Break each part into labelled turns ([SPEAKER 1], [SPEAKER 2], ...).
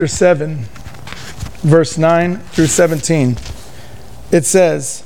[SPEAKER 1] 7, verse 9 through 17. It says,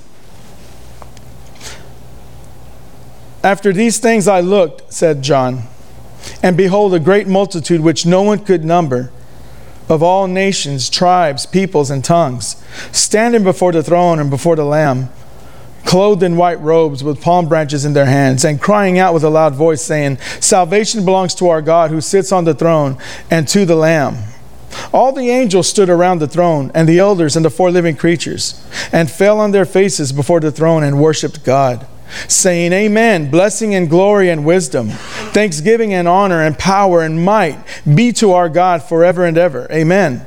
[SPEAKER 1] "After these things I looked," said John, "and behold, a great multitude which no one could number, of all nations, tribes, peoples, and tongues, standing before the throne and before the Lamb, clothed in white robes with palm branches in their hands, and crying out with a loud voice, saying, 'Salvation belongs to our God who sits on the throne and to the Lamb.' All the angels stood around the throne, and the elders and the four living creatures, and fell on their faces before the throne and worshipped God, saying, 'Amen, blessing and glory and wisdom, thanksgiving and honor and power and might be to our God forever and ever. Amen.'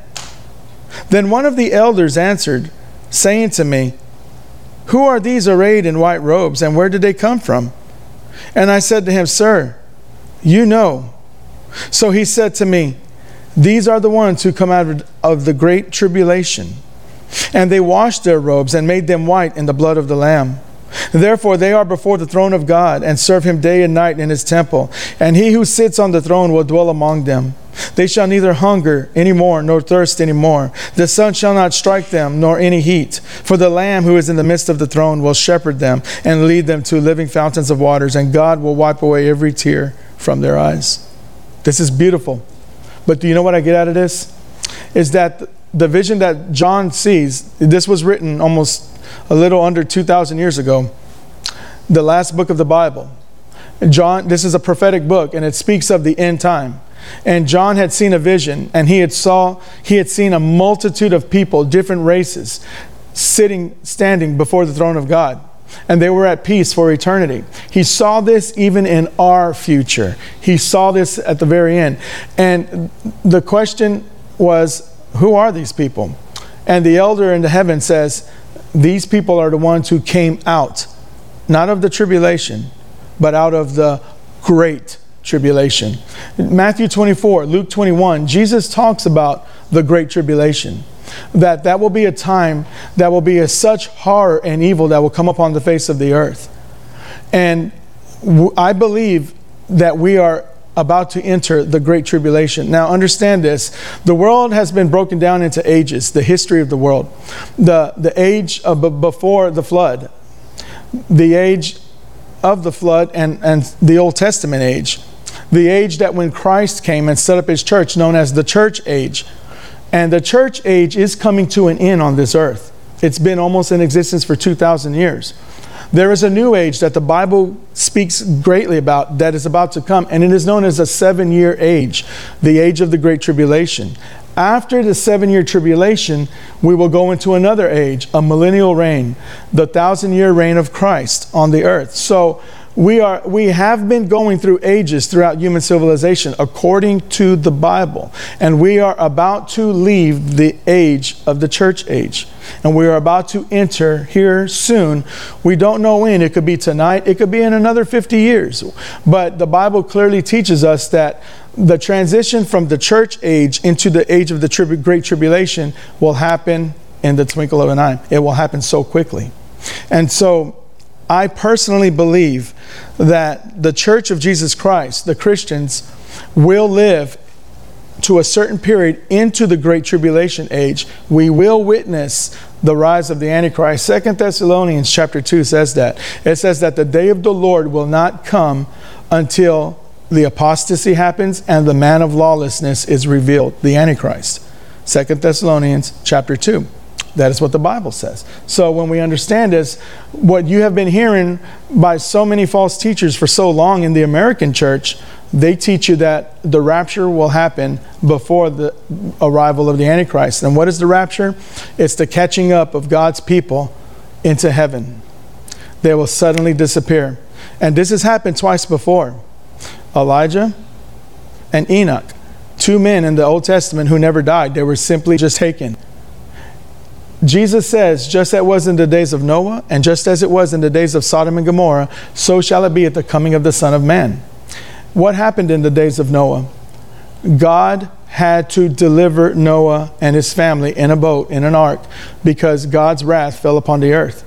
[SPEAKER 1] Then one of the elders answered, saying to me, 'Who are these arrayed in white robes, and where did they come from?' And I said to him, 'Sir, you know.' So he said to me, 'These are the ones who come out of the great tribulation, and they washed their robes and made them white in the blood of the Lamb. Therefore they are before the throne of God and serve him day and night in his temple, and he who sits on the throne will dwell among them. They shall neither hunger any more nor thirst any more. The sun shall not strike them, nor any heat. For the Lamb who is in the midst of the throne will shepherd them and lead them to living fountains of waters, and God will wipe away every tear from their eyes.'" This is beautiful. But do you know what I get out of this? Is that the vision that John sees, this was written almost a little under 2,000 years ago, the last book of the Bible. John, this is a prophetic book, and it speaks of the end time. And John had seen a vision, and he had seen a multitude of people, different races, standing before the throne of God. And they were at peace for eternity. He saw this even in our future. He saw this at the very end. And the question was, who are these people? And the elder in the heaven says, these people are the ones who came out, not of the tribulation, but out of the great tribulation. Matthew 24, Luke 21, Jesus talks about the great tribulation. That will be a time that will be such horror and evil that will come upon the face of the earth. And I believe that we are about to enter the great tribulation. Now understand this, the world has been broken down into ages, the history of the world. The age of before the flood, the age of the flood, and the Old Testament age. The age that when Christ came and set up his church, known as the church age. And the church age is coming to an end on this earth. It's been almost in existence for 2,000 years. There is a new age that the Bible speaks greatly about that is about to come, and it is known as a 7-year age, the age of the Great Tribulation. After the 7-year tribulation, we will go into another age, a millennial reign, the 1,000-year reign of Christ on the earth. So we have been going through ages throughout human civilization according to the Bible. And we are about to leave the age of the church age. And we are about to enter here soon. We don't know when. It could be tonight. It could be in another 50 years. But the Bible clearly teaches us that the transition from the church age into the age of the Great Tribulation will happen in the twinkle of an eye. It will happen so quickly. And so I personally believe that the Church of Jesus Christ, the Christians, will live to a certain period into the Great Tribulation age. We will witness the rise of the Antichrist. 2 Thessalonians chapter 2 says that. It says that the day of the Lord will not come until the apostasy happens and the man of lawlessness is revealed, the Antichrist. 2 Thessalonians chapter 2. That is what the Bible says. So when we understand this, what you have been hearing by so many false teachers for so long in the American church, they teach you that the rapture will happen before the arrival of the Antichrist. And what is the rapture? It's the catching up of God's people into heaven. They will suddenly disappear. And this has happened twice before. Elijah and Enoch, 2 men in the Old Testament who never died. They were simply just taken. Jesus says, just as it was in the days of Noah, and just as it was in the days of Sodom and Gomorrah, so shall it be at the coming of the Son of Man. What happened in the days of Noah? God had to deliver Noah and his family in a boat, in an ark, because God's wrath fell upon the earth.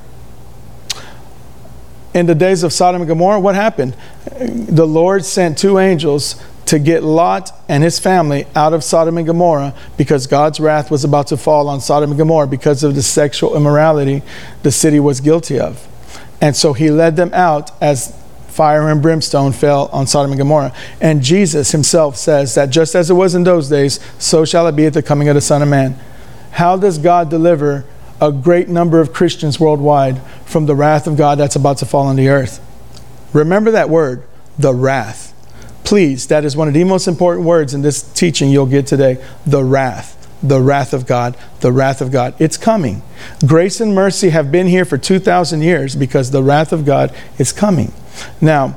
[SPEAKER 1] In the days of Sodom and Gomorrah, what happened? The Lord sent 2 angels to get Lot and his family out of Sodom and Gomorrah, because God's wrath was about to fall on Sodom and Gomorrah because of the sexual immorality the city was guilty of. And so he led them out as fire and brimstone fell on Sodom and Gomorrah. And Jesus himself says that just as it was in those days, so shall it be at the coming of the Son of Man. How does God deliver a great number of Christians worldwide from the wrath of God that's about to fall on the earth? Remember that word, the wrath. Please, that is one of the most important words in this teaching you'll get today. The wrath of God, the wrath of God. It's coming. Grace and mercy have been here for 2,000 years because the wrath of God is coming. Now,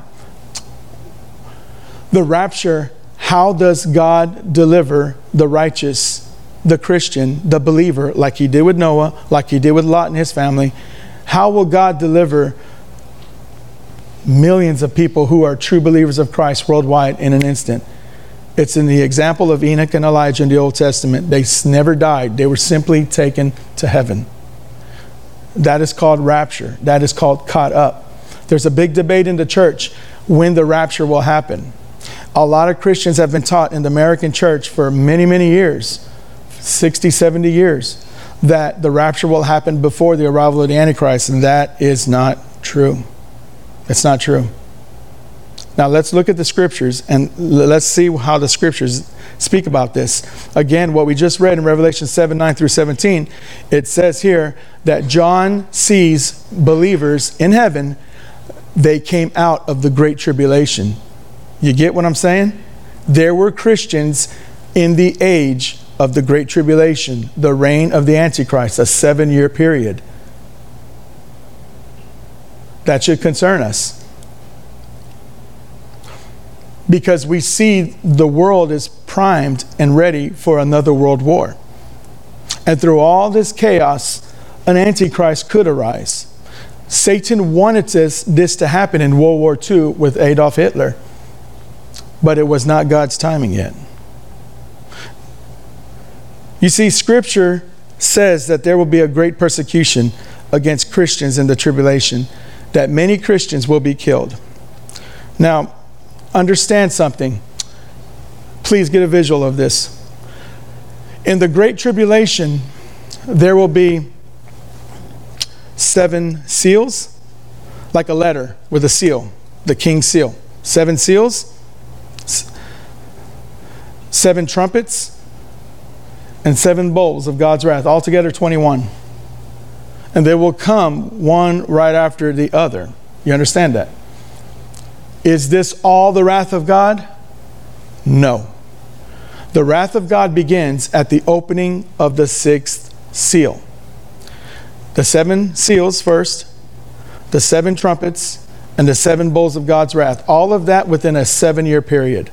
[SPEAKER 1] the rapture, how does God deliver the righteous, the Christian, the believer, like he did with Noah, like he did with Lot and his family? How will God deliver millions of people who are true believers of Christ worldwide in an instant? It's in the example of Enoch and Elijah in the Old Testament. They never died. They were simply taken to heaven. That is called rapture. That is called caught up. There's a big debate in the church when the rapture will happen. A lot of Christians have been taught in the American church for many, many years, 60, 70 years, that the rapture will happen before the arrival of the Antichrist, and that is not true. It's not true. Now let's look at the scriptures and let's see how the scriptures speak about this. Again, what we just read in Revelation 7, 9 through 17, it says here that John sees believers in heaven. They came out of the Great Tribulation. You get what I'm saying? There were Christians in the age of the Great Tribulation, the reign of the Antichrist, a 7-year period. That should concern us, because we see the world is primed and ready for another world war. And through all this chaos, an Antichrist could arise. Satan wanted this to happen in World War II with Adolf Hitler, but it was not God's timing yet. You see, Scripture says that there will be a great persecution against Christians in the tribulation, that many Christians will be killed. Now, understand something. Please get a visual of this. In the Great Tribulation, there will be 7 seals, like a letter with a seal, the king's seal. 7 seals, 7 trumpets, and 7 bowls of God's wrath, altogether 21. And they will come one right after the other. You understand that? Is this all the wrath of God? No. The wrath of God begins at the opening of the 6th seal. The 7 seals first, the 7 trumpets, and the 7 bowls of God's wrath. All of that within a 7-year period.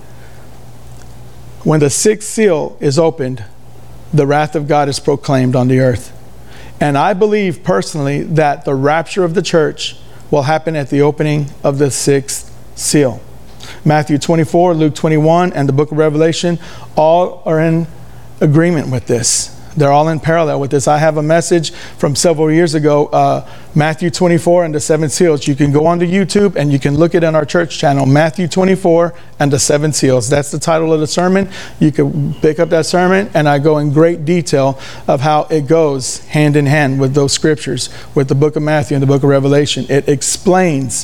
[SPEAKER 1] When the 6th seal is opened, the wrath of God is proclaimed on the earth. And I believe personally that the rapture of the church will happen at the opening of the 6th seal. Matthew 24, Luke 21, and the book of Revelation all are in agreement with this. They're all in parallel with this. I have a message from several years ago, Matthew 24 and the 7 seals. You can go onto YouTube and you can look it on our church channel, Matthew 24 and the 7 seals. That's the title of the sermon. You can pick up that sermon, and I go in great detail of how it goes hand in hand with those scriptures, with the book of Matthew and the book of Revelation. It explains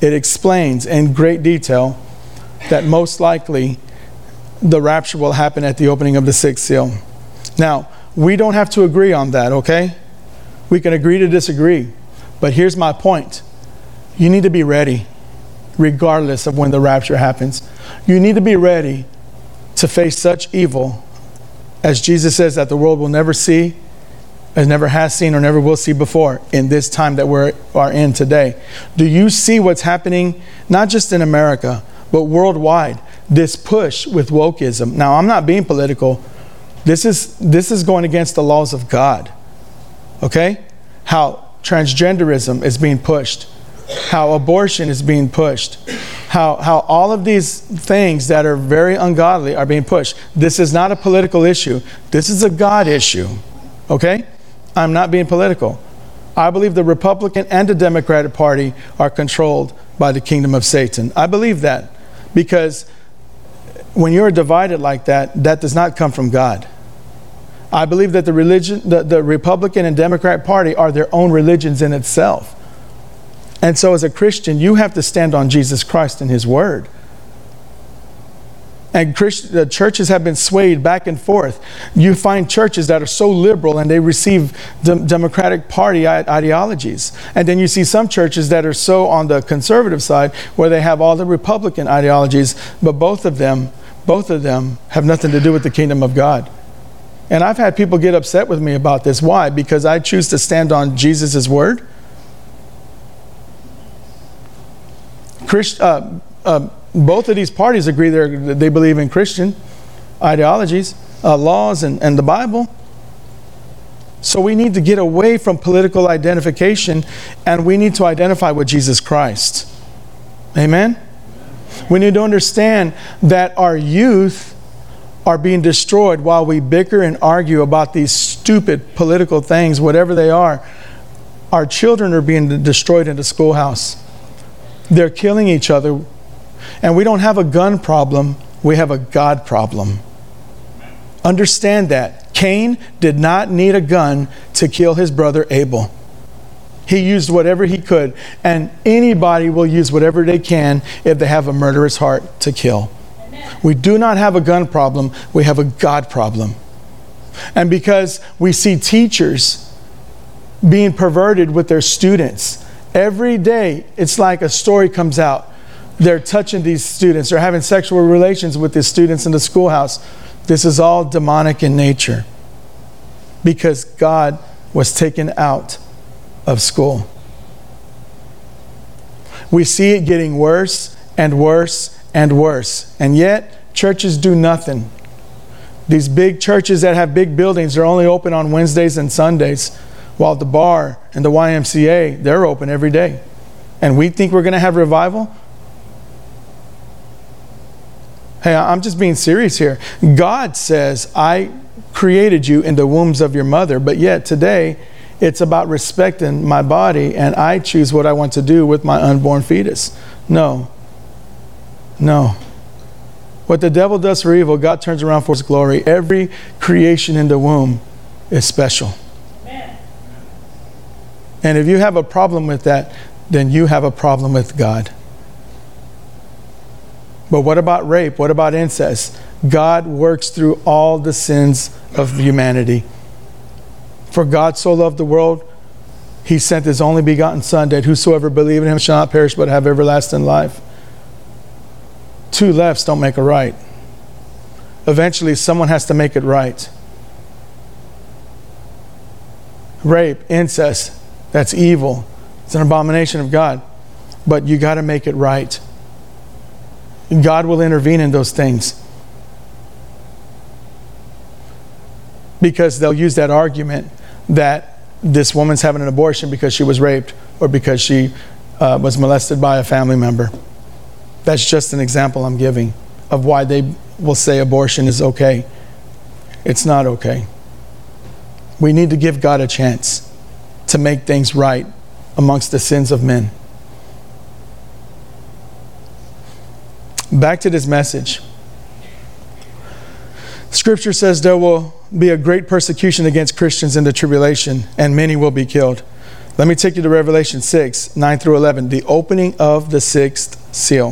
[SPEAKER 1] in great detail that most likely the rapture will happen at the opening of the 6th seal. Now, we don't have to agree on that, okay? We can agree to disagree. But here's my point. You need to be ready, regardless of when the rapture happens. You need to be ready to face such evil as Jesus says that the world will never see, as never has seen or never will see before in this time that we are in today. Do you see what's happening, not just in America, but worldwide? This push with wokeism. Now, I'm not being political. This is going against the laws of God. Okay? How transgenderism is being pushed. How abortion is being pushed. How all of these things that are very ungodly are being pushed. This is not a political issue. This is a God issue. Okay? I'm not being political. I believe the Republican and the Democratic Party are controlled by the kingdom of Satan. I believe that because when you're divided like that, that does not come from God. I believe that the Republican and Democrat Party are their own religions in itself. And so as a Christian, you have to stand on Jesus Christ and His Word. And the churches have been swayed back and forth. You find churches that are so liberal and they receive Democratic Party ideologies. And then you see some churches that are so on the conservative side where they have all the Republican ideologies, but both of them have nothing to do with the kingdom of God. And I've had people get upset with me about this. Why? Because I choose to stand on Jesus' Word. Both of these parties agree they believe in Christian ideologies, laws, and the Bible. So we need to get away from political identification, and we need to identify with Jesus Christ. Amen? We need to understand that our youth are being destroyed while we bicker and argue about these stupid political things, whatever they are. Our children are being destroyed in the schoolhouse. They're killing each other. And we don't have a gun problem, we have a God problem. Understand that. Cain did not need a gun to kill his brother Abel. He used whatever he could, and anybody will use whatever they can if they have a murderous heart to kill. Amen. We do not have a gun problem, we have a God problem. And because we see teachers being perverted with their students, every day it's like a story comes out. They're touching these students. They're having sexual relations with these students in the schoolhouse. This is all demonic in nature because God was taken out of school. We see it getting worse and worse and worse. And yet, churches do nothing. These big churches that have big buildings are only open on Wednesdays and Sundays, while the bar and the YMCA, they're open every day. And we think we're going to have revival? Hey, I'm just being serious here. God says, I created you in the wombs of your mother, but yet today it's about respecting my body and I choose what I want to do with my unborn fetus. No. What the devil does for evil, God turns around for His glory. Every creation in the womb is special. Amen. And if you have a problem with that, then you have a problem with God. But what about rape? What about incest? God works through all the sins of humanity. For God so loved the world, He sent His only begotten Son, that whosoever believe in Him shall not perish but have everlasting life. Two lefts don't make a right. Eventually, someone has to make it right. Rape, incest, that's evil. It's an abomination of God. But you got to make it right. God will intervene in those things. Because they'll use that argument that this woman's having an abortion because she was raped or because she was molested by a family member. That's just an example I'm giving of why they will say abortion is okay. It's not okay. We need to give God a chance to make things right amongst the sins of men. Back to this message. Scripture says there will be a great persecution against Christians in the tribulation, and many will be killed. Let me take you to Revelation 6, 9 through 11, the opening of the fifth seal.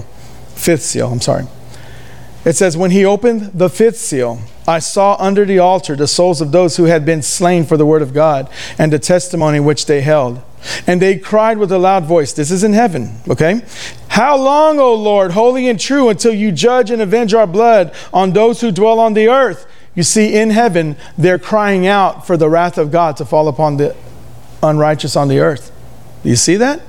[SPEAKER 1] It says, when He opened the fifth seal, I saw under the altar the souls of those who had been slain for the word of God and the testimony which they held. And they cried with a loud voice. This is in heaven, okay? How long, O Lord, holy and true, until you judge and avenge our blood on those who dwell on the earth? You see, in heaven, they're crying out for the wrath of God to fall upon the unrighteous on the earth. Do you see that?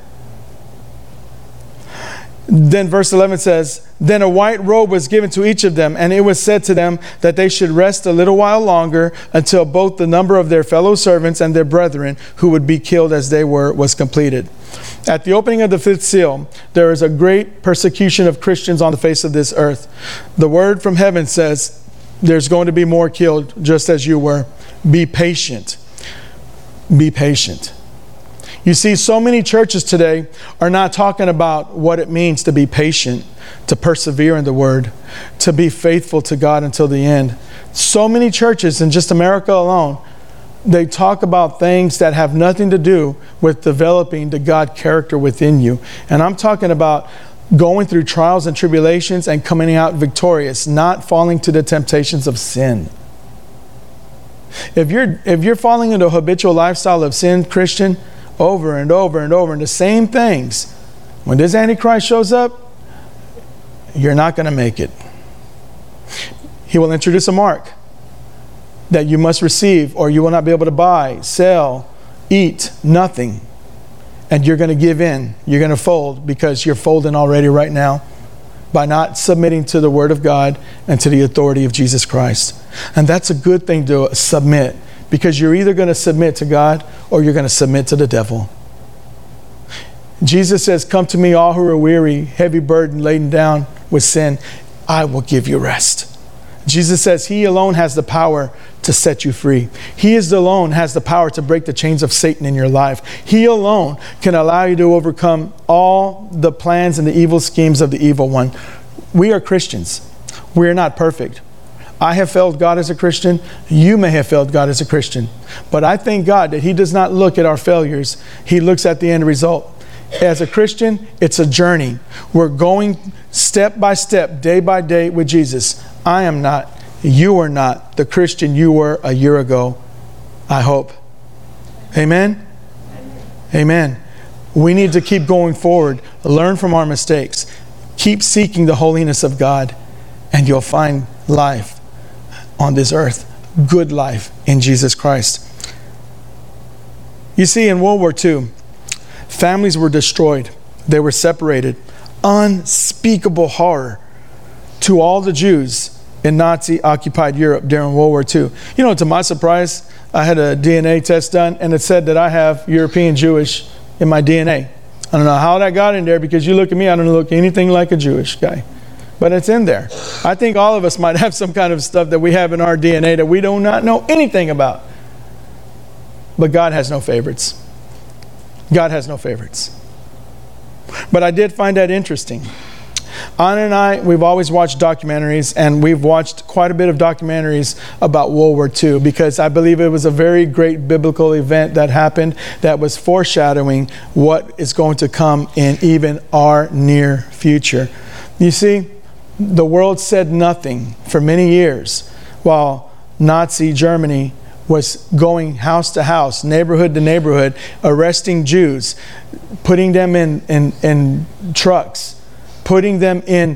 [SPEAKER 1] Then verse 11 says, then a white robe was given to each of them, and it was said to them that they should rest a little while longer until both the number of their fellow servants and their brethren who would be killed as they were was completed. At the opening of the fifth seal, there is a great persecution of Christians on the face of this earth. The word from heaven says there's going to be more killed just as you were. Be patient. Be patient. You see, so many churches today are not talking about what it means to be patient, to persevere in the word, to be faithful to God until the end. So many churches in just America alone, they talk about things that have nothing to do with developing the God character within you. And I'm talking about going through trials and tribulations and coming out victorious, not falling to the temptations of sin. If you're falling into a habitual lifestyle of sin, Christian, over and over and over, and the same things, when this Antichrist shows up, you're not going to make it. He will introduce a mark that you must receive, or you will not be able to buy, sell, eat, nothing. And you're going to give in. You're going to fold, because you're folding already right now by not submitting to the Word of God and to the authority of Jesus Christ. And that's a good thing to submit, because you're either going to submit to God or you're going to submit to the devil. Jesus says, "Come to me, all who are weary, heavy burden, laden down with sin. I will give you rest." Jesus says He alone has the power to set you free. He alone has the power to break the chains of Satan in your life. He alone can allow you to overcome all the plans and the evil schemes of the evil one. We are Christians. We are not perfect. I have failed God as a Christian. You may have failed God as a Christian. But I thank God that He does not look at our failures. He looks at the end result. As a Christian, it's a journey. We're going step by step, day by day with Jesus. I am not, you are not the Christian you were a year ago, I hope. Amen? Amen. We need to keep going forward, learn from our mistakes, keep seeking the holiness of God, and you'll find life on this earth, good life in Jesus Christ. You see, in World War II, families were destroyed. They were separated. Unspeakable horror to all the Jews in Nazi-occupied Europe during World War II. You know, to my surprise, I had a DNA test done, and it said that I have European Jewish in my DNA. I don't know how that got in there, because you look at me, I don't look anything like a Jewish guy. But it's in there. I think all of us might have some kind of stuff that we have in our DNA that we do not know anything about. But God has no favorites. God has no favorites. But I did find that interesting. Anna and I, we've always watched documentaries, and we've watched quite a bit of documentaries about World War II, because I believe it was a very great biblical event that happened that was foreshadowing what is going to come in even our near future. You see, the world said nothing for many years while Nazi Germany was going house to house, neighborhood to neighborhood, arresting Jews, putting them in trucks, putting them in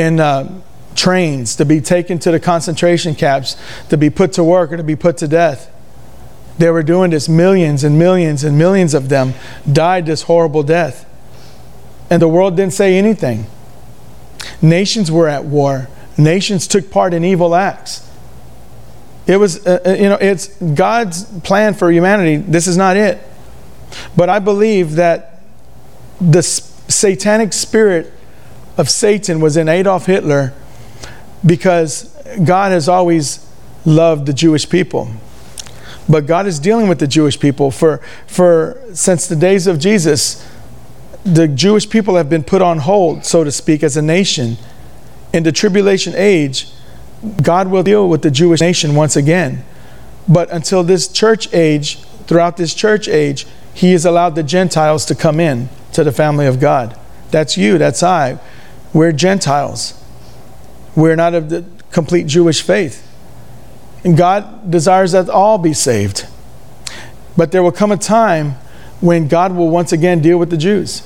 [SPEAKER 1] trains to be taken to the concentration camps, to be put to work or to be put to death. They were doing this. Millions and millions and millions of them died this horrible death. And the world didn't say anything. Nations were at war. Nations took part in evil acts. It was, it's God's plan for humanity. This is not it. But I believe that the satanic spirit of Satan was in Adolf Hitler, because God has always loved the Jewish people. But God is dealing with the Jewish people since the days of Jesus. The Jewish people have been put on hold, so to speak, as a nation. In the tribulation age, God will deal with the Jewish nation once again. But until this church age, throughout this church age, He has allowed the Gentiles to come in to the family of God. That's you, that's I. We're Gentiles. We're not of the complete Jewish faith. And God desires that all be saved. But there will come a time when God will once again deal with the Jews.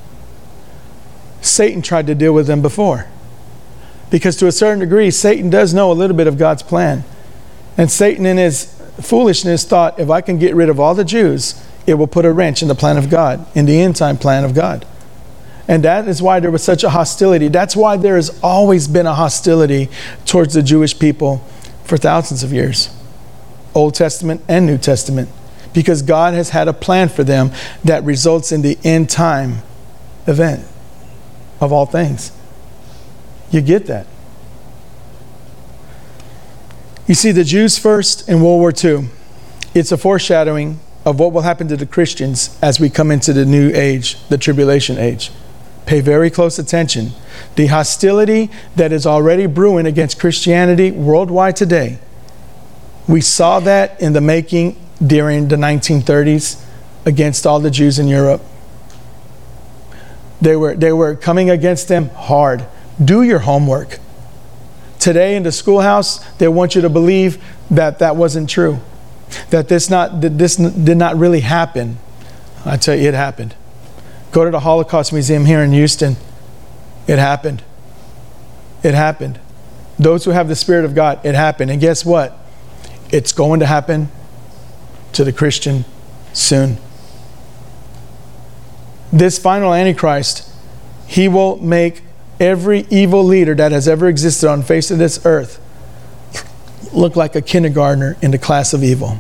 [SPEAKER 1] Satan tried to deal with them before. Because to a certain degree, Satan does know a little bit of God's plan. And Satan, in his foolishness, thought, if I can get rid of all the Jews, it will put a wrench in the plan of God, in the end time plan of God. And that is why there was such a hostility. That's why there has always been a hostility towards the Jewish people for thousands of years. Old Testament and New Testament. Because God has had a plan for them that results in the end time event of all things. You get that? You see, the Jews first in World War II, it's a foreshadowing of what will happen to the Christians as we come into the new age, the tribulation age. Pay very close attention. The hostility that is already brewing against Christianity worldwide today, we saw that in the making during the 1930s against all the Jews in Europe. They were coming against them hard. Do your homework. Today in the schoolhouse, they want you to believe that that wasn't true. That this did not really happen. I tell you, it happened. Go to the Holocaust Museum here in Houston. It happened. It happened. Those who have the Spirit of God, it happened. And guess what? It's going to happen to the Christian soon. This final Antichrist, he will make every evil leader that has ever existed on the face of this earth look like a kindergartner in the class of evil.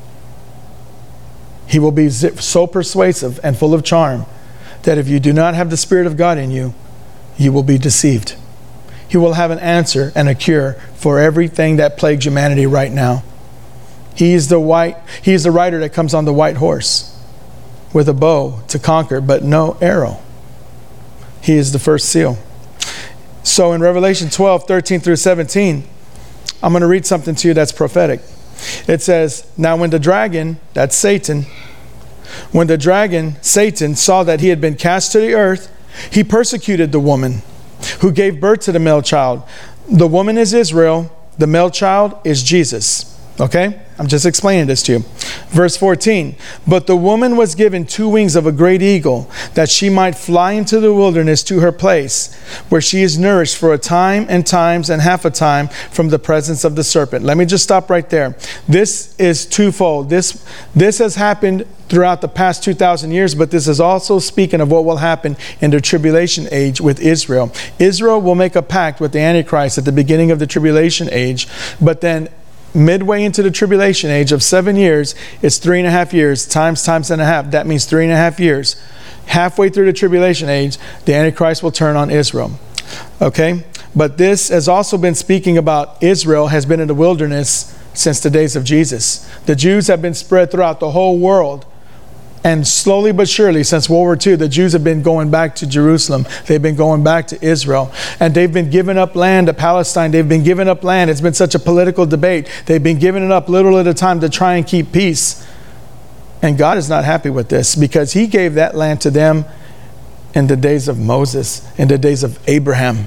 [SPEAKER 1] He will be so persuasive and full of charm that if you do not have the Spirit of God in you, you will be deceived. He will have an answer and a cure for everything that plagues humanity right now. He is the rider that comes on the white horse with a bow to conquer, but no arrow. He is the first seal. So in Revelation 12, 13 through 17, I'm going to read something to you that's prophetic. It says, now when the dragon, that's Satan, when the dragon, Satan, saw that he had been cast to the earth, he persecuted the woman who gave birth to the male child. The woman is Israel. The male child is Jesus. Okay? I'm just explaining this to you. Verse 14, but the woman was given 2 wings of a great eagle, that she might fly into the wilderness to her place, where she is nourished for a time and times and half a time from the presence of the serpent. Let me just stop right there. This is twofold. This has happened throughout the past 2,000 years, but this is also speaking of what will happen in the tribulation age with Israel. Israel will make a pact with the Antichrist at the beginning of the tribulation age, but then midway into the tribulation age of 7 years, it's 3.5 years, times and a half. That means 3.5 years. Halfway through the tribulation age, the Antichrist will turn on Israel. Okay? But this has also been speaking about Israel has been in the wilderness since the days of Jesus. The Jews have been spread throughout the whole world. And slowly but surely, since World War II, the Jews have been going back to Jerusalem. They've been going back to Israel. And they've been giving up land to Palestine. They've been giving up land. It's been such a political debate. They've been giving it up little at a time to try and keep peace. And God is not happy with this, because he gave that land to them in the days of Moses, in the days of Abraham.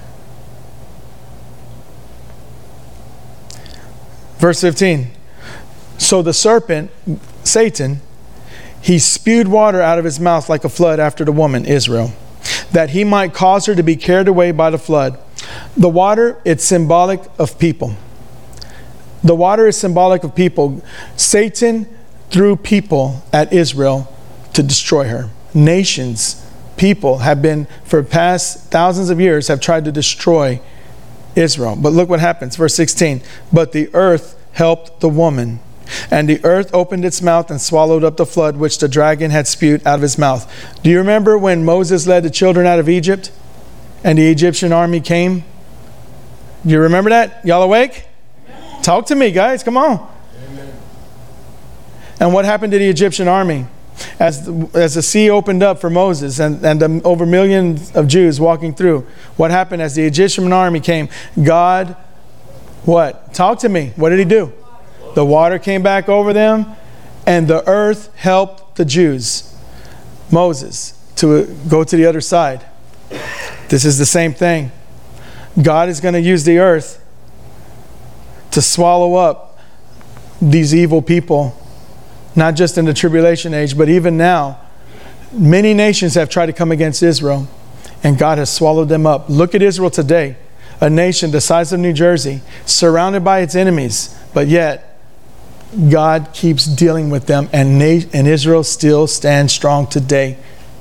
[SPEAKER 1] Verse 15. So the serpent, Satan, he spewed water out of his mouth like a flood after the woman, Israel, that he might cause her to be carried away by the flood. The water, it's symbolic of people. The water is symbolic of people. Satan threw people at Israel to destroy her. Nations, people have been, for past thousands of years, have tried to destroy Israel. But look what happens. Verse 16, but the earth helped the woman. And the earth opened its mouth and swallowed up the flood which the dragon had spewed out of his mouth. Do you remember when Moses led the children out of Egypt and the Egyptian army came? Do you remember that? Y'all awake? Amen. Talk to me, guys. Come on. Amen. And what happened to the Egyptian army? As the sea opened up for Moses and over millions of Jews walking through, what happened as the Egyptian army came? God, what? Talk to me. What did he do? The water came back over them, and the earth helped the Jews, Moses, to go to the other side. This is the same thing. God is going to use the earth to swallow up these evil people, not just in the tribulation age, but even now. Many nations have tried to come against Israel, and God has swallowed them up. Look at Israel today, a nation the size of New Jersey, surrounded by its enemies, but yet God keeps dealing with them, and Israel still stands strong today.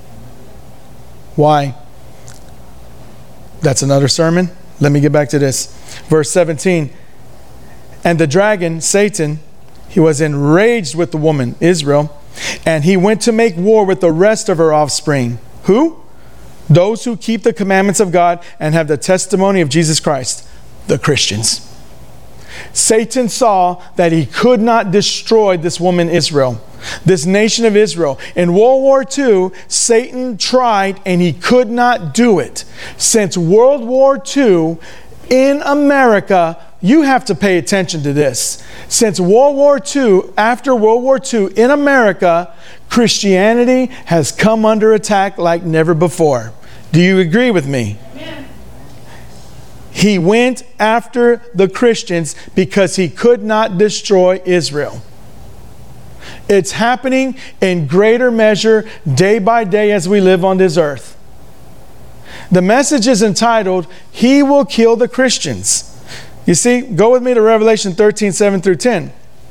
[SPEAKER 1] Why? That's another sermon. Let me get back to this. Verse 17. And the dragon, Satan, he was enraged with the woman, Israel, and he went to make war with the rest of her offspring. Who? Those who keep the commandments of God and have the testimony of Jesus Christ, the Christians. Satan saw that he could not destroy this woman, Israel. This nation of Israel. In World War II, Satan tried and he could not do it. Since World War II, in America, you have to pay attention to this. Since World War II, after World War II, in America, Christianity has come under attack like never before. Do you agree with me? Amen. He went after the Christians because he could not destroy Israel. It's happening in greater measure day by day as we live on this earth. The message is entitled, He Will Kill the Christians. You see, go with me to Revelation 13, 7 through 10.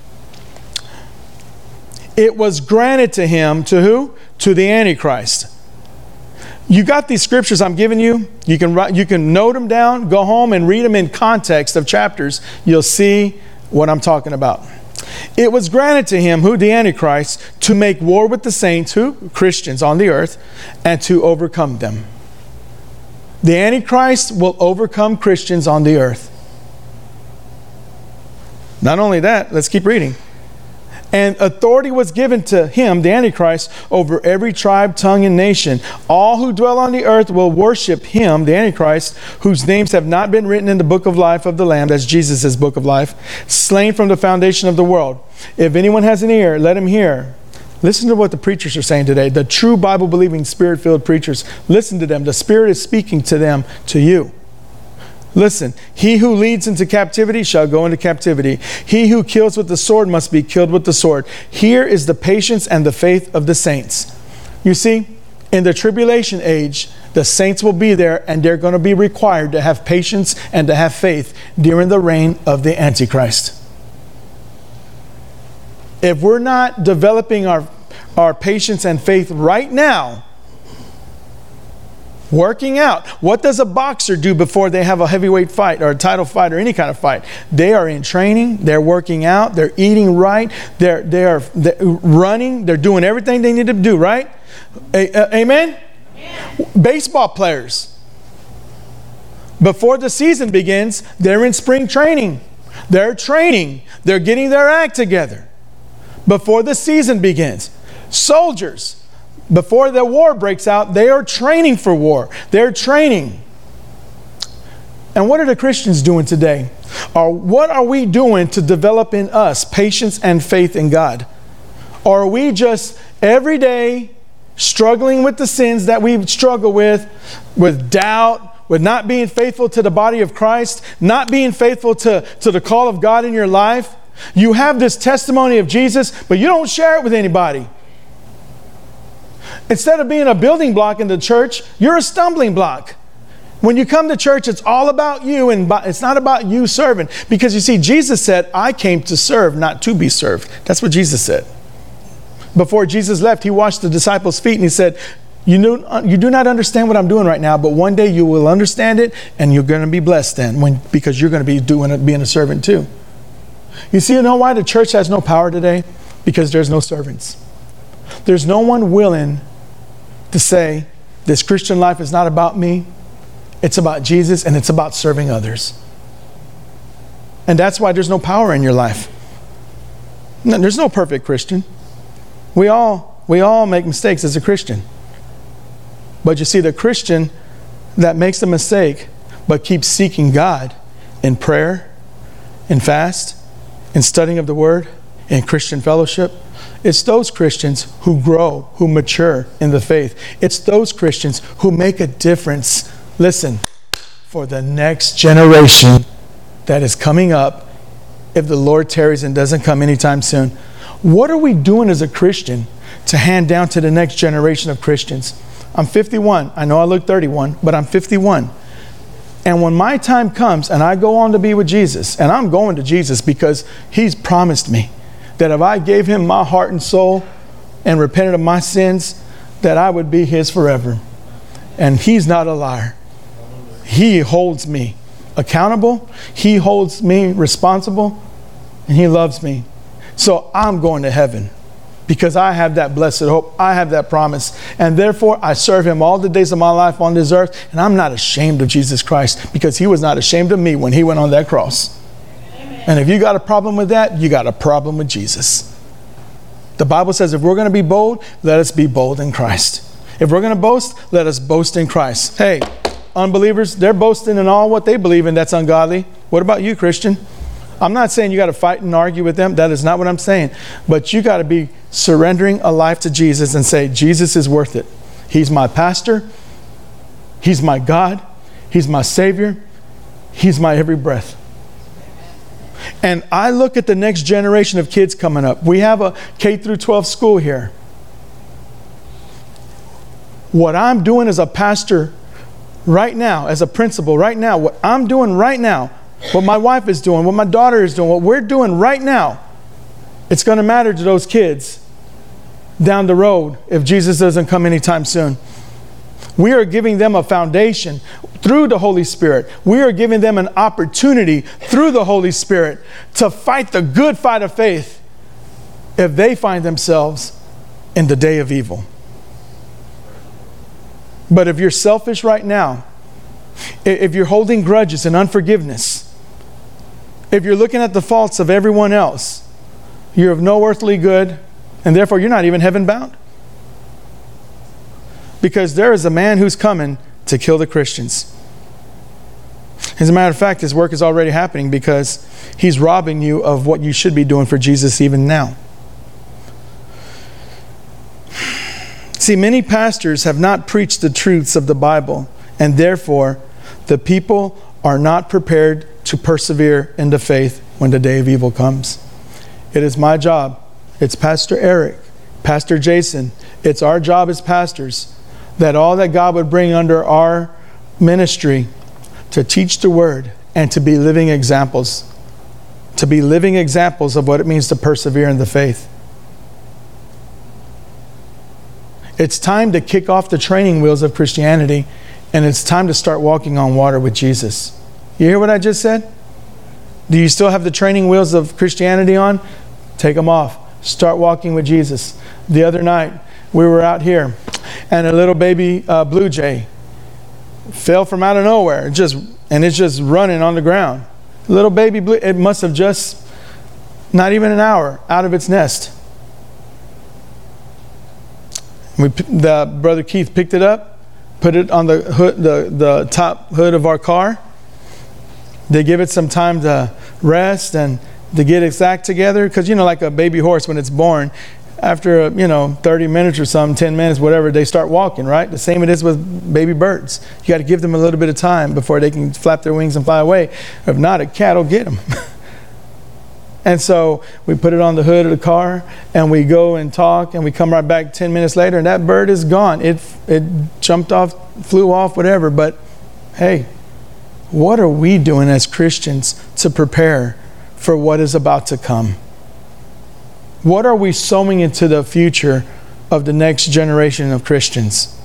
[SPEAKER 1] It was granted to him, to who? To the Antichrist. You got these scriptures I'm giving you. You can note them down, go home and read them in context of chapters. You'll see what I'm talking about. It was granted to him, who? The Antichrist, to make war with the saints, who? Christians on the earth, and to overcome them. The Antichrist will overcome Christians on the earth. Not only that, let's keep reading. And authority was given to him, the Antichrist, over every tribe, tongue, and nation. All who dwell on the earth will worship him, the Antichrist, whose names have not been written in the book of life of the Lamb, that's Jesus' book of life, slain from the foundation of the world. If anyone has an ear, let him hear. Listen to what the preachers are saying today. The true Bible-believing, Spirit-filled preachers. Listen to them. The Spirit is speaking to them, to you. Listen, he who leads into captivity shall go into captivity. He who kills with the sword must be killed with the sword. Here is the patience and the faith of the saints. You see, in the tribulation age, the saints will be there and they're going to be required to have patience and to have faith during the reign of the Antichrist. If we're not developing our patience and faith right now, working out. What does a boxer do before they have a heavyweight fight or a title fight or any kind of fight? They are in training. They're working out. They're eating right. They're running. They're doing everything they need to do, right? Amen? Yeah. Baseball players, before the season begins, they're in spring training. They're training. They're getting their act together before the season begins. Soldiers, before the war breaks out, they are training for war. They're training. And what are the Christians doing today? Or what are we doing to develop in us patience and faith in God? Or are we just every day struggling with the sins that we struggle with doubt, with not being faithful to the body of Christ, not being faithful to the call of God in your life? You have this testimony of Jesus, but you don't share it with anybody. Instead of being a building block in the church, you're a stumbling block. When you come to church, it's all about you, and it's not about you serving. Because you see, Jesus said, I came to serve, not to be served. That's what Jesus said. Before Jesus left, he washed the disciples' feet and he said, you do not understand what I'm doing right now, but one day you will understand it and you're going to be blessed then, because you're going to be being a servant too. You know why the church has no power today? Because there's no servants. There's no one willing to say, this Christian life is not about me. It's about Jesus and it's about serving others. And that's why there's no power in your life. No, there's no perfect Christian. We all make mistakes as a Christian. But you see, the Christian that makes a mistake but keeps seeking God in prayer, in fast, in studying of the Word, in Christian fellowship, it's those Christians who grow, who mature in the faith. It's those Christians who make a difference, listen, for the next generation that is coming up if the Lord tarries and doesn't come anytime soon. What are we doing as a Christian to hand down to the next generation of Christians? I'm 51. I know I look 31, but I'm 51. And when my time comes and I go on to be with Jesus, and I'm going to Jesus because He's promised me that if I gave Him my heart and soul and repented of my sins, that I would be His forever. And He's not a liar. He holds me accountable. He holds me responsible. And He loves me. So I'm going to heaven because I have that blessed hope. I have that promise. And therefore, I serve Him all the days of my life on this earth. And I'm not ashamed of Jesus Christ because He was not ashamed of me when He went on that cross. Amen. And if you got a problem with that, you got a problem with Jesus. The Bible says if we're going to be bold, let us be bold in Christ. If we're going to boast, let us boast in Christ. Hey, unbelievers, they're boasting in all what they believe in that's ungodly. What about you, Christian? I'm not saying you got to fight and argue with them. That is not what I'm saying. But you got to be surrendering a life to Jesus and say, Jesus is worth it. He's my pastor. He's my God. He's my Savior. He's my every breath. And I look at the next generation of kids coming up. We have a K through 12 school here. What I'm doing as a pastor right now, as a principal right now, what I'm doing right now, what my wife is doing, what my daughter is doing, what we're doing right now, it's going to matter to those kids down the road if Jesus doesn't come anytime soon. We are giving them a foundation through the Holy Spirit. We are giving them an opportunity through the Holy Spirit to fight the good fight of faith if they find themselves in the day of evil. But if you're selfish right now, if you're holding grudges and unforgiveness, if you're looking at the faults of everyone else, you're of no earthly good, and therefore you're not even heaven bound. Because there is a man who's coming to kill the Christians. As a matter of fact, his work is already happening because he's robbing you of what you should be doing for Jesus even now. See, many pastors have not preached the truths of the Bible, and therefore the people are not prepared to persevere in the faith when the day of evil comes. It is my job. It's Pastor Eric, Pastor Jason. It's our job as pastors that all that God would bring under our ministry to teach the word and to be living examples. To be living examples of what it means to persevere in the faith. It's time to kick off the training wheels of Christianity, and it's time to start walking on water with Jesus. You hear what I just said? Do you still have the training wheels of Christianity on? Take them off. Start walking with Jesus. The other night, we were out here, and a little baby blue jay fell from out of nowhere, and it's just running on the ground. Little baby blue, it must have just not even an hour out of its nest. The brother Keith picked it up, put it on the hood, the top hood of our car. They give it some time to rest and to get its act together, because like a baby horse when it's born, after 30 minutes or something, 10 minutes, whatever, they start walking, right? The same it is with baby birds. You got to give them a little bit of time before they can flap their wings and fly away. If not, a cat will get them. And so we put it on the hood of the car, and we go and talk, and we come right back 10 minutes later, and that bird is gone. It jumped off, flew off, whatever. But hey, what are we doing as Christians to prepare for what is about to come? What are we sowing into the future of the next generation of Christians?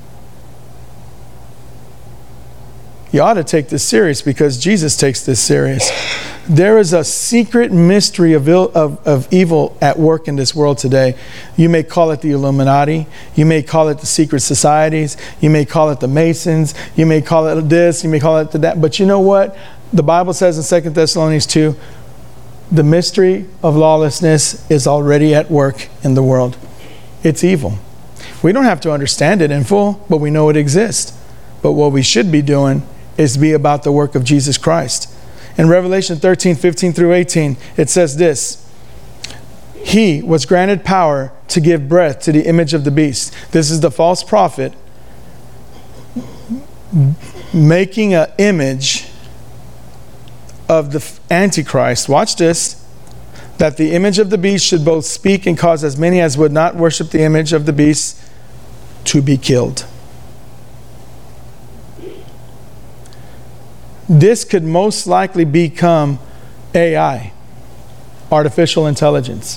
[SPEAKER 1] You ought to take this serious, because Jesus takes this serious. There is a secret mystery of evil at work in this world today. You may call it the Illuminati. You may call it the secret societies. You may call it the Masons. You may call it this. You may call it that. But you know what? The Bible says in 2 Thessalonians 2, the mystery of lawlessness is already at work in the world. It's evil. We don't have to understand it in full, but we know it exists. But what we should be doing is be about the work of Jesus Christ. In Revelation 13, 15 through 18, it says this: He was granted power to give breath to the image of the beast. This is the false prophet making an image of the Antichrist. Watch this. That the image of the beast should both speak and cause as many as would not worship the image of the beast to be killed. This could most likely become AI, artificial intelligence.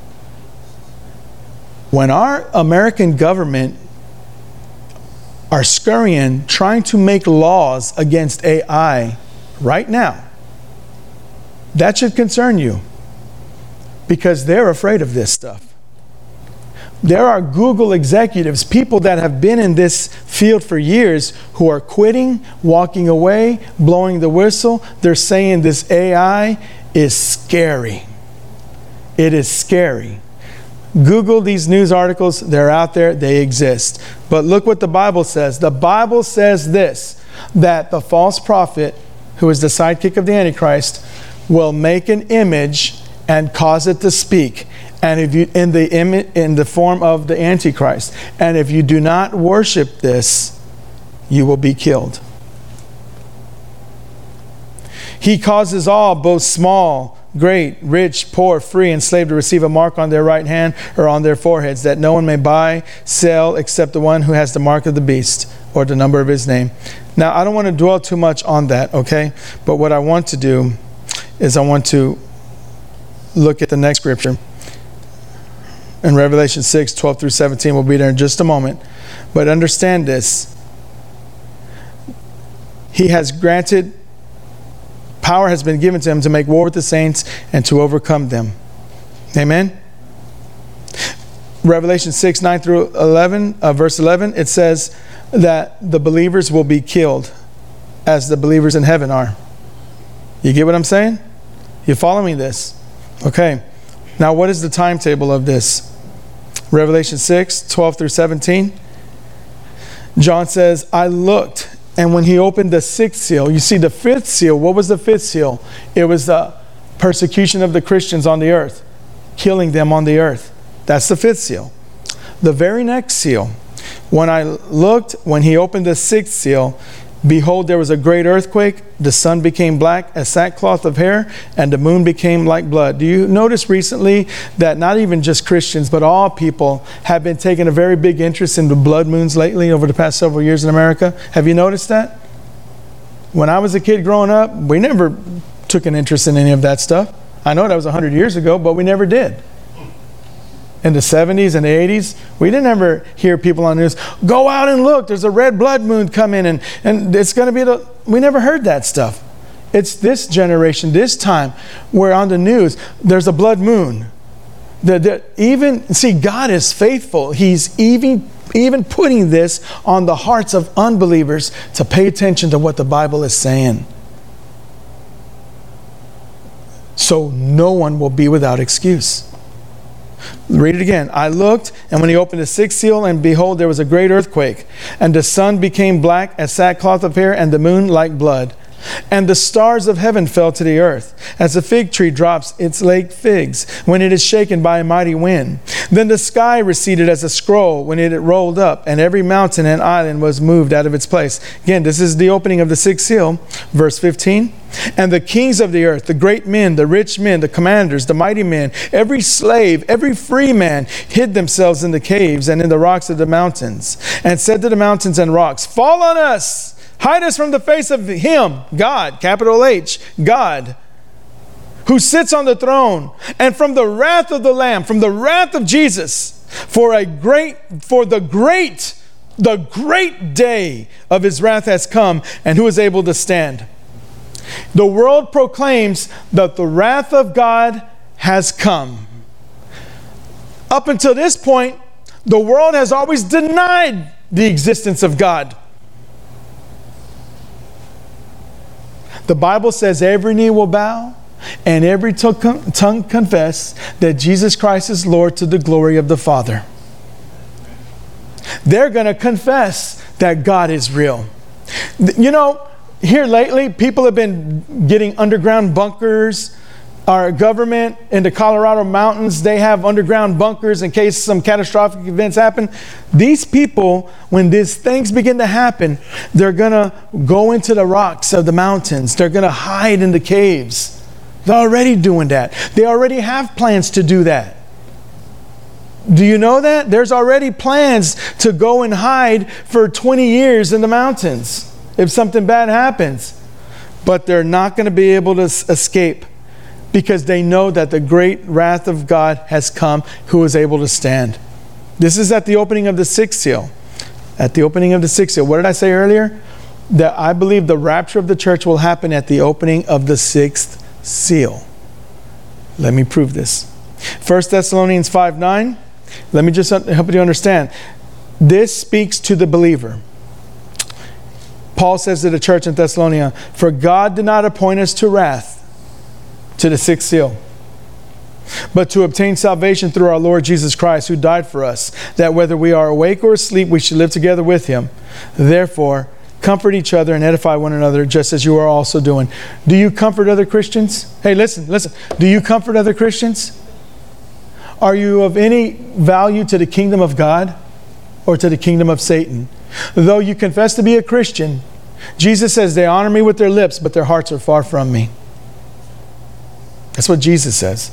[SPEAKER 1] When our American government are scurrying, trying to make laws against AI right now, that should concern you, because they're afraid of this stuff. There are Google executives, people that have been in this field for years, who are quitting, walking away, blowing the whistle. They're saying this AI is scary. It is scary. Google these news articles. They're out there. They exist. But look what the Bible says. The Bible says this, that the false prophet, who is the sidekick of the Antichrist, will make an image and cause it to speak. And if you in the form of the Antichrist. And if you do not worship this, you will be killed. He causes all, both small, great, rich, poor, free, and slave, to receive a mark on their right hand or on their foreheads, that no one may buy, sell, except the one who has the mark of the beast or the number of his name. Now, I don't want to dwell too much on that, okay? But what I want to do is I want to look at the next scripture. In Revelation 6, 12 through 17, we'll be there in just a moment. But understand this. He has granted, power has been given to him to make war with the saints and to overcome them. Amen? Revelation 6, 9 through 11, verse 11, it says that the believers will be killed as the believers in heaven are. You get what I'm saying? You follow me this? Okay. Now, what is the timetable of this? Revelation 6, 12 through 17. John says, I looked, and when he opened the sixth seal, you see the fifth seal. What was the fifth seal? It was the persecution of the Christians on the earth, killing them on the earth. That's the fifth seal. The very next seal, when I looked, when he opened the sixth seal, behold, there was a great earthquake. The sun became black as sackcloth of hair, and the moon became like blood. Do you notice recently that not even just Christians, but all people have been taking a very big interest in the blood moons lately over the past several years in America? Have you noticed that? When I was a kid growing up, we never took an interest in any of that stuff. I know that was 100 years ago, but we never did. In the 70s and the 80s, we didn't ever hear people on the news, go out and look, there's a red blood moon coming, and it's going to be we never heard that stuff. It's this generation, this time, where on the news, there's a blood moon. See, God is faithful. He's even putting this on the hearts of unbelievers to pay attention to what the Bible is saying. So no one will be without excuse. Read it again. I looked, and when he opened the sixth seal, and behold, there was a great earthquake, and the sun became black as sackcloth of hair, and the moon like blood. And the stars of heaven fell to the earth, as a fig tree drops its late figs when it is shaken by a mighty wind. Then the sky receded as a scroll when it rolled up, and every mountain and island was moved out of its place. Again, this is the opening of the sixth seal, verse 15. And the kings of the earth, the great men, the rich men, the commanders, the mighty men, every slave, every free man, hid themselves in the caves and in the rocks of the mountains, and said to the mountains and rocks, fall on us! Hide us from the face of him, God, capital H, God, who sits on the throne, and from the wrath of the Lamb, from the wrath of Jesus, for the great day of his wrath has come, and who is able to stand. The world proclaims that the wrath of God has come. Up until this point, the world has always denied the existence of God. The Bible says every knee will bow and every tongue confess that Jesus Christ is Lord, to the glory of the Father. They're going to confess that God is real. You know, here lately, people have been getting underground bunkers. Our government in the Colorado mountains, they have underground bunkers in case some catastrophic events happen. These people, when these things begin to happen, they're going to go into the rocks of the mountains. They're going to hide in the caves. They're already doing that. They already have plans to do that. Do you know that? There's already plans to go and hide for 20 years in the mountains if something bad happens. But they're not going to be able to escape, because they know that the great wrath of God has come, who is able to stand. This is at the opening of the sixth seal. At the opening of the sixth seal. What did I say earlier? That I believe the rapture of the church will happen at the opening of the sixth seal. Let me prove this. 1 Thessalonians 5:9. Let me just help you understand. This speaks to the believer. Paul says to the church in Thessalonica, for God did not appoint us to wrath, to the sixth seal. but to obtain salvation through our Lord Jesus Christ, who died for us, that whether we are awake or asleep, we should live together with him. Therefore, comfort each other and edify one another, just as you are also doing. Do you comfort other Christians? Hey, listen. Do you comfort other Christians? Are you of any value to the kingdom of God or to the kingdom of Satan? Though you confess to be a Christian, Jesus says they honor me with their lips, but their hearts are far from me. That's what Jesus says.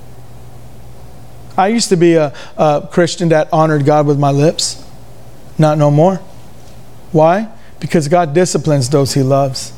[SPEAKER 1] I used to be a Christian that honored God with my lips. Not no more. Why? Because God disciplines those he loves.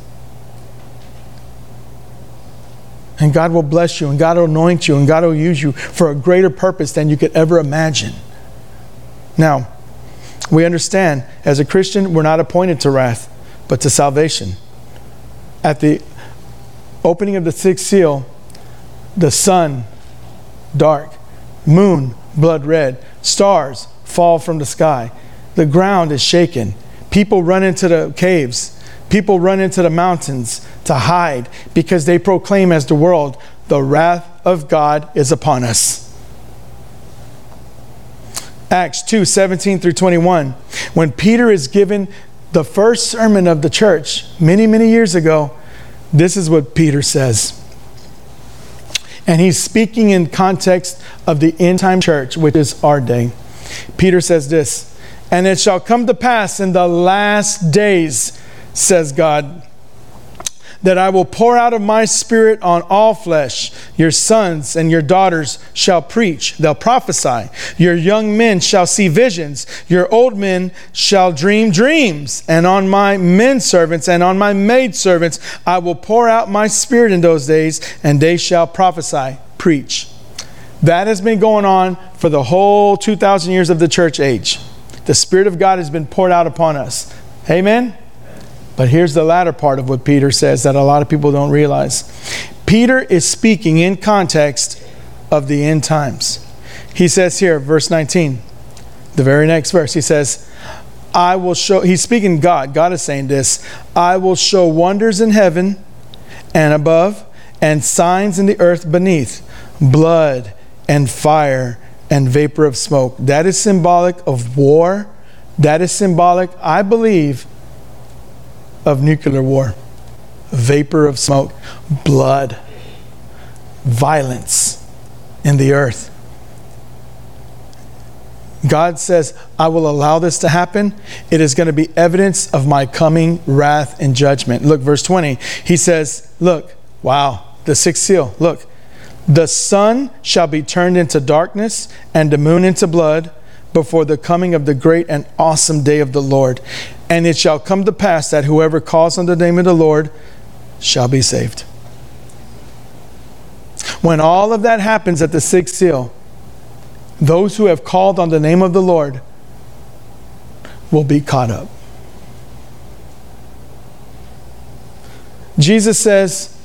[SPEAKER 1] And God will bless you, and God will anoint you, and God will use you for a greater purpose than you could ever imagine. Now, we understand, as a Christian, we're not appointed to wrath, but to salvation. At the opening of the sixth seal, the sun, dark, moon, blood red, stars fall from the sky. The ground is shaken. People run into the caves. People run into the mountains to hide because they proclaim as the world, the wrath of God is upon us. Acts 2:17-21. When Peter is given the first sermon of the church many, many years ago, this is what Peter says. And he's speaking in context of the end time church, which is our day. Peter says this, "And it shall come to pass in the last days, says God, that I will pour out of my spirit on all flesh. Your sons and your daughters shall preach, they'll prophesy. Your young men shall see visions. Your old men shall dream dreams. And on my men servants and on my maid servants I will pour out my spirit in those days, and they shall prophesy." Preach. That has been going on for the whole 2,000 years of the church age. The Spirit of God has been poured out upon us. Amen? But here's the latter part of what Peter says that a lot of people don't realize. Peter is speaking in context of the end times. He says here, verse 19, the very next verse, he says, I will show, he's speaking God. God is saying this, I will show wonders in heaven and above, and signs in the earth beneath, blood and fire and vapor of smoke. That is symbolic of war. That is symbolic, I believe, of nuclear war. Vapor of smoke, blood, violence in the earth. God says, I will allow this to happen. It is going to be evidence of my coming wrath and judgment. Look, verse 20. He says, look, wow, the sixth seal. Look, the sun shall be turned into darkness and the moon into blood before the coming of the great and awesome day of the Lord. And it shall come to pass that whoever calls on the name of the Lord shall be saved. When all of that happens at the sixth seal, those who have called on the name of the Lord will be caught up. Jesus says,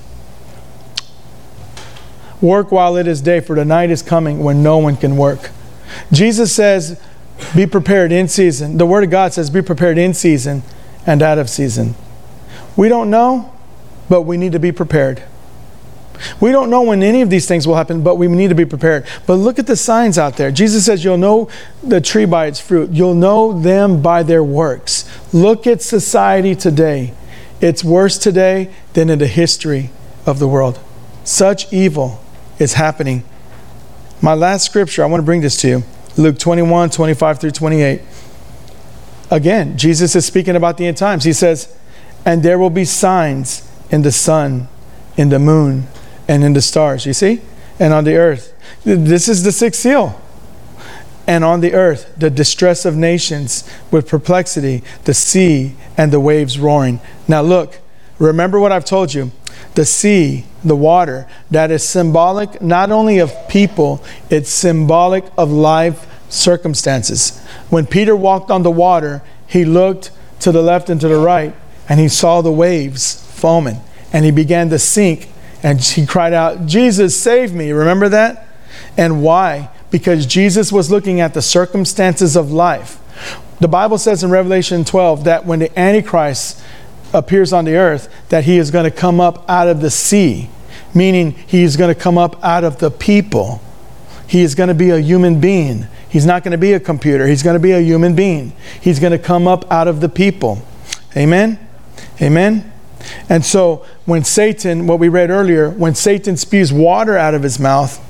[SPEAKER 1] work while it is day, for the night is coming when no one can work. Jesus says, be prepared in season. The Word of God says, be prepared in season and out of season. We don't know, but we need to be prepared. We don't know when any of these things will happen, but we need to be prepared. But look at the signs out there. Jesus says you'll know the tree by its fruit. You'll know them by their works. Look at society today. It's worse today than in the history of the world. Such evil is happening. My last scripture, I want to bring this to you. Luke 21, 25 through 28. Again, Jesus is speaking about the end times. He says, and there will be signs in the sun, in the moon, and in the stars. You see? And on the earth. This is the sixth seal. And on the earth, the distress of nations with perplexity, the sea and the waves roaring. Now look, remember what I've told you. The sea, the water, that is symbolic not only of people, it's symbolic of life circumstances. When Peter walked on the water, he looked to the left and to the right, and he saw the waves foaming, and he began to sink, and he cried out, Jesus, save me. Remember that? And why? Because Jesus was looking at the circumstances of life. The Bible says in Revelation 12 that when the Antichrist appears on the earth, that he is going to come up out of the sea. meaning he's going to come up out of the people. He is going to be a human being. He's not going to be a computer. He's going to be a human being. He's going to come up out of the people. Amen? Amen? And so when Satan, what we read earlier, when Satan spews water out of his mouth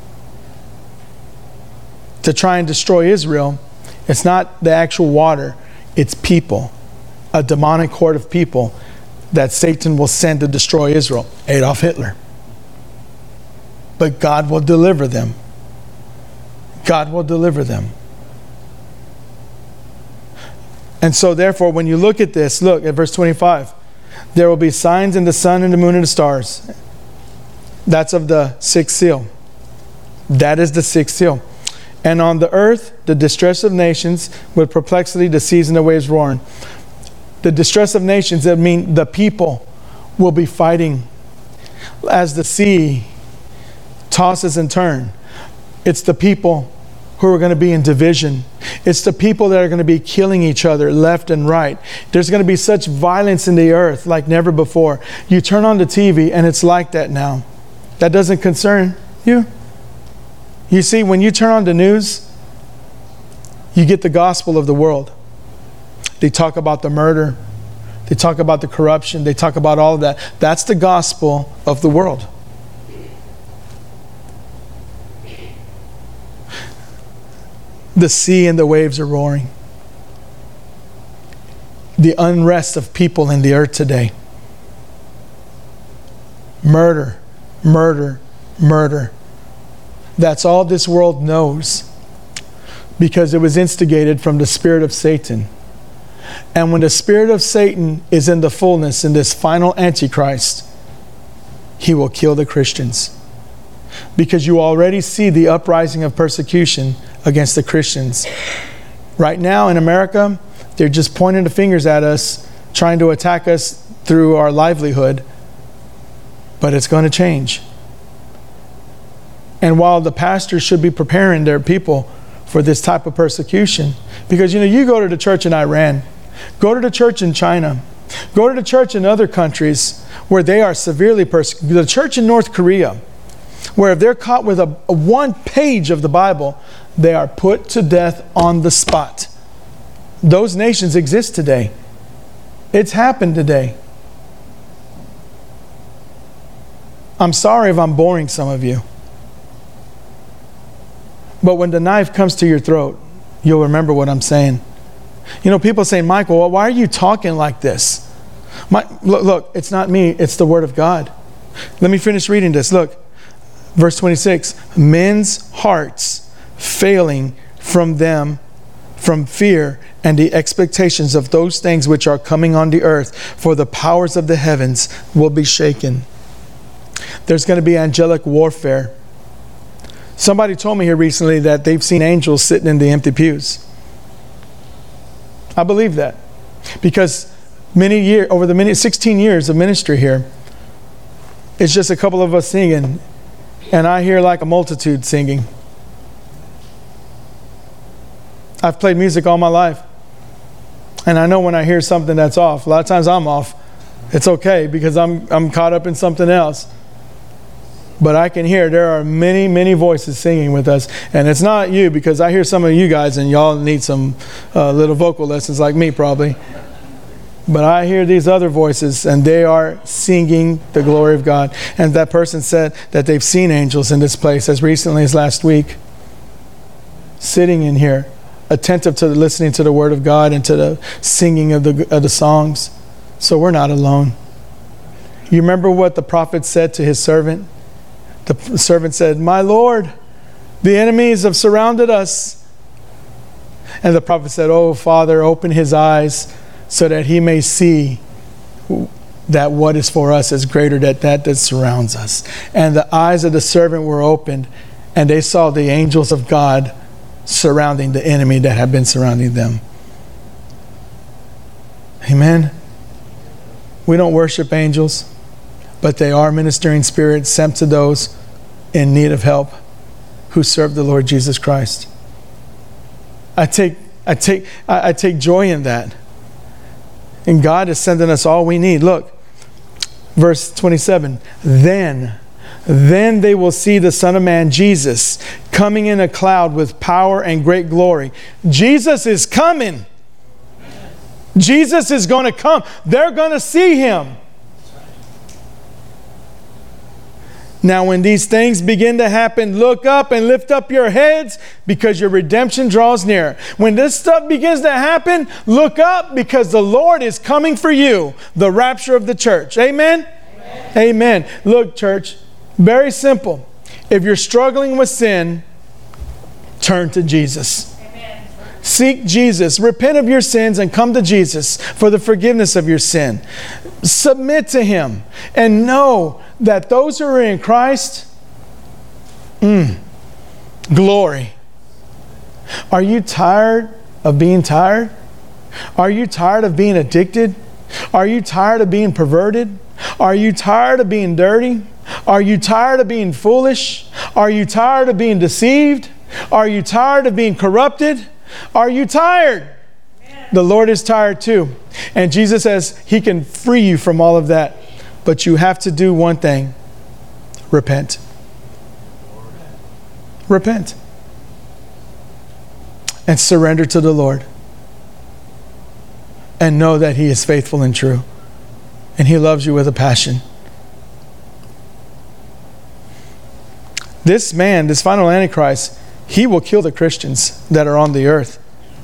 [SPEAKER 1] to try and destroy Israel, it's not the actual water, it's people. A demonic horde of people that Satan will send to destroy Israel. Adolf Hitler. But God will deliver them. God will deliver them. And so therefore, when you look at this, look at verse 25. There will be signs in the sun and the moon and the stars. That's of the sixth seal. That is the sixth seal. And on the earth, the distress of nations, with perplexity, the seas and the waves roaring. The distress of nations, that mean the people will be fighting as the sea tosses and turns. It's the people who are going to be in division. It's the people that are going to be killing each other left and right. There's going to be such violence in the earth like never before. You turn on the TV and it's like that now. That doesn't concern you. You see, when you turn on the news, you get the gospel of the world. They talk about the murder. They talk about the corruption. They talk about all of that. That's the gospel of the world. The sea and the waves are roaring. The unrest of people in the earth today. Murder, murder, murder. That's all this world knows, because it was instigated from the spirit of Satan. And when the spirit of Satan is in the fullness in this final Antichrist, he will kill the Christians. Because you already see the uprising of persecution against the Christians. Right now in America, they're just pointing the fingers at us, trying to attack us through our livelihood. But it's going to change. And while the pastors should be preparing their people for this type of persecution, because you go to the church in Iran, go to the church in China, go to the church in other countries where they are severely persecuted. The church in North Korea, where if they're caught with a one page of the Bible, they are put to death on the spot. Those nations exist today. It's happened today. I'm sorry if I'm boring some of you. But when the knife comes to your throat, you'll remember what I'm saying. People say, Michael, why are you talking like this? Look, it's not me, it's the Word of God. Let me finish reading this. Look, verse 26. Men's hearts failing from them, from fear and the expectations of those things which are coming on the earth, for the powers of the heavens will be shaken. There's going to be angelic warfare. Somebody told me here recently that they've seen angels sitting in the empty pews. I believe that. Because over the 16 years of ministry here, it's just a couple of us singing, and I hear like a multitude singing. I've played music all my life, and I know when I hear something that's off. A lot of times I'm off. It's okay, because I'm caught up in something else. But I can hear there are many, many voices singing with us. And it's not you, because I hear some of you guys and y'all need some little vocal lessons like me probably. But I hear these other voices and they are singing the glory of God. And that person said that they've seen angels in this place as recently as last week. Sitting in here, attentive to listening to the Word of God and to the singing of the songs. So we're not alone. You remember what the prophet said to his servant? The servant said, "My Lord, the enemies have surrounded us." And the prophet said, "Oh, Father, open his eyes so that he may see that what is for us is greater than that surrounds us." And the eyes of the servant were opened, and they saw the angels of God surrounding the enemy that had been surrounding them. Amen. We don't worship angels, but they are ministering spirits sent to those in need of help who serve the Lord Jesus Christ. I take joy in that. And God is sending us all we need. Look, verse 27. Then Then they will see the Son of Man, Jesus, coming in a cloud with power and great glory. Jesus is coming. Jesus is going to come. They're going to see him. Now, when these things begin to happen, look up and lift up your heads, because your redemption draws near. When this stuff begins to happen, look up, because the Lord is coming for you. The rapture of the church. Amen? Amen. Amen. Look, church, very simple. If you're struggling with sin, turn to Jesus. Amen. Seek Jesus. Repent of your sins and come to Jesus for the forgiveness of your sin. Submit to him and know that those who are in Christ, glory. Are you tired of being tired? Are you tired of being addicted? Are you tired of being perverted? Are you tired of being dirty? Are you tired of being foolish? Are you tired of being deceived? Are you tired of being corrupted? Are you tired? The Lord is tired too. And Jesus says he can free you from all of that. But you have to do one thing. Repent. Repent. And surrender to the Lord. And know that he is faithful and true. And he loves you with a passion. This man, this final Antichrist, he will kill the Christians that are on the earth.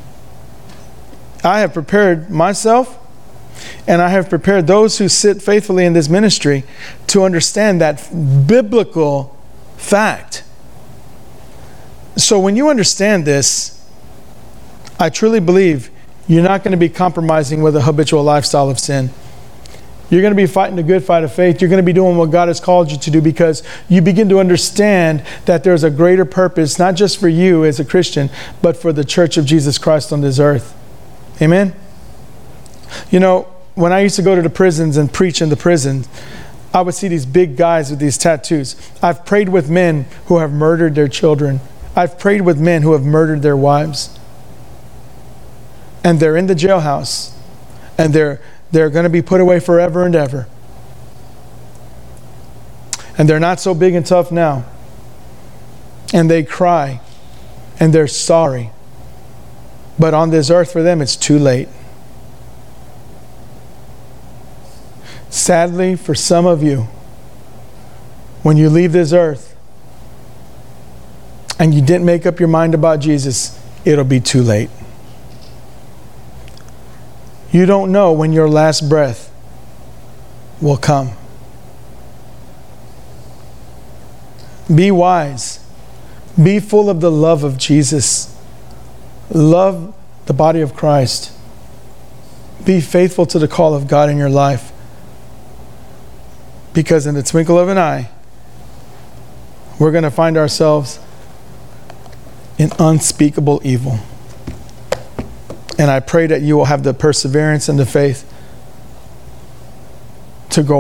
[SPEAKER 1] I have prepared myself, and I have prepared those who sit faithfully in this ministry to understand that biblical fact. So when you understand this, I truly believe you're not going to be compromising with a habitual lifestyle of sin. You're going to be fighting the good fight of faith. You're going to be doing what God has called you to do, because you begin to understand that there's a greater purpose, not just for you as a Christian, but for the church of Jesus Christ on this earth. Amen? You know, when I used to go to the prisons and preach in the prison, I would see these big guys with these tattoos. I've prayed with men who have murdered their children. I've prayed with men who have murdered their wives. And they're in the jailhouse. And they're going to be put away forever and ever. And they're not so big and tough now. And they cry. And they're sorry. But on this earth for them, it's too late. Sadly, for some of you, when you leave this earth and you didn't make up your mind about Jesus, it'll be too late. You don't know when your last breath will come. Be wise. Be full of the love of Jesus. Love the body of Christ. Be faithful to the call of God in your life. Because in the twinkle of an eye, we're going to find ourselves in unspeakable evil. And I pray that you will have the perseverance and the faith to go